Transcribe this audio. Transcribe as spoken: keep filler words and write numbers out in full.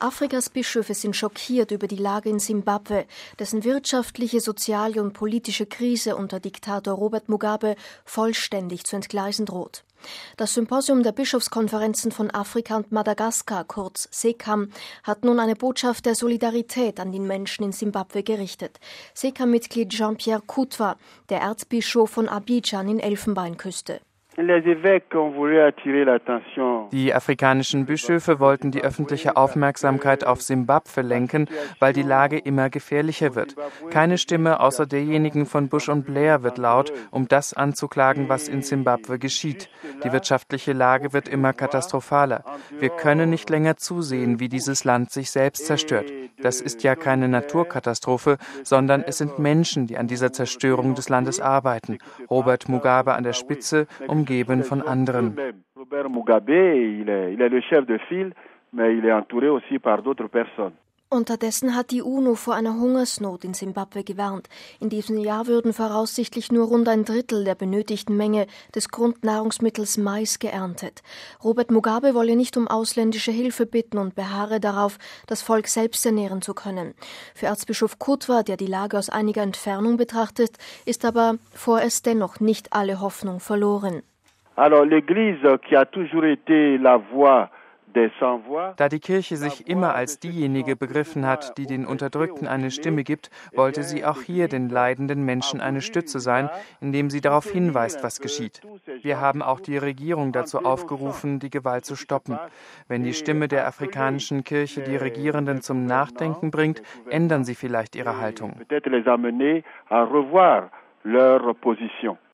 Afrikas Bischöfe sind schockiert über die Lage in Simbabwe, dessen wirtschaftliche, soziale und politische Krise unter Diktator Robert Mugabe vollständig zu entgleisen droht. Das Symposium der Bischofskonferenzen von Afrika und Madagaskar, kurz SECAM, hat nun eine Botschaft der Solidarität an die Menschen in Simbabwe gerichtet. SECAM-Mitglied Jean-Pierre Koutwa, der Erzbischof von Abidjan in Elfenbeinküste. Die afrikanischen Bischöfe wollten die öffentliche Aufmerksamkeit auf Simbabwe lenken, weil die Lage immer gefährlicher wird. Keine Stimme außer derjenigen von Bush und Blair wird laut, um das anzuklagen, was in Simbabwe geschieht. Die wirtschaftliche Lage wird immer katastrophaler. Wir können nicht länger zusehen, wie dieses Land sich selbst zerstört. Das ist ja keine Naturkatastrophe, sondern es sind Menschen, die an dieser Zerstörung des Landes arbeiten. Robert Mugabe an der Spitze, umgeben von anderen. Robert Mugabe, il est, il est le chef de file, mais il est entouré aussi par d'autres personnes. Unterdessen hat die UNO vor einer Hungersnot in Simbabwe gewarnt. In diesem Jahr würden voraussichtlich nur rund ein Drittel der benötigten Menge des Grundnahrungsmittels Mais geerntet. Robert Mugabe wolle nicht um ausländische Hilfe bitten und beharre darauf, das Volk selbst ernähren zu können. Für Erzbischof Koutwa, der die Lage aus einiger Entfernung betrachtet, ist aber vorerst dennoch nicht alle Hoffnung verloren. Alors l'Église qui a toujours été la voix. Da die Kirche sich immer als diejenige begriffen hat, die den Unterdrückten eine Stimme gibt, wollte sie auch hier den leidenden Menschen eine Stütze sein, indem sie darauf hinweist, was geschieht. Wir haben auch die Regierung dazu aufgerufen, die Gewalt zu stoppen. Wenn die Stimme der afrikanischen Kirche die Regierenden zum Nachdenken bringt, ändern sie vielleicht ihre Haltung.